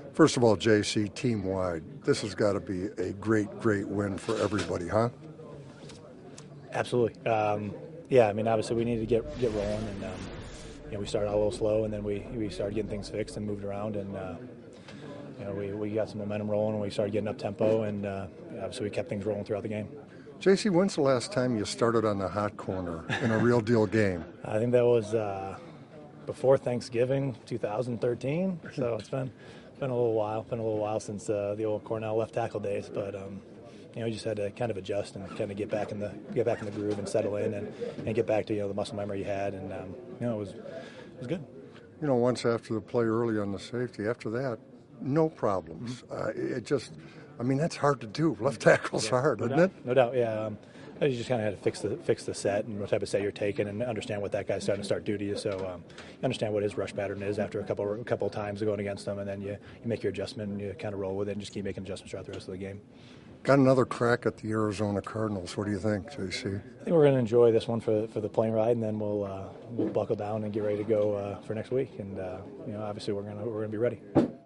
First of all, JC, team-wide, this has got to be a great, great win for everybody, huh? Absolutely. Yeah, I mean, obviously we needed to get rolling, and we started out a little slow, and then we started getting things fixed and moved around, and we got some momentum rolling, and we started getting up tempo, and obviously we kept things rolling throughout the game. JC, when's the last time you started on the hot corner in a real deal game? I think that was before Thanksgiving, 2013. So it's been a little while. Been a little while since the old Cornell left tackle days, but. We just had to kind of adjust and kind of get back in the groove and settle in and get back to the muscle memory you had, and it was good. Once after the play early on the safety, after that, no problems. That's hard to do. Left tackle's hard, isn't it? No doubt, yeah. You just kind of had to fix the set and what type of set you're taking, and understand what that guy's starting to do to you. So you understand what his rush pattern is after a couple of times of going against him, and then you make your adjustment and you kind of roll with it and just keep making adjustments throughout the rest of the game. Got another crack at the Arizona Cardinals. What do you think, JC? I think we're going to enjoy this one for the plane ride, and then we'll buckle down and get ready to go for next week. And obviously we're going to be ready.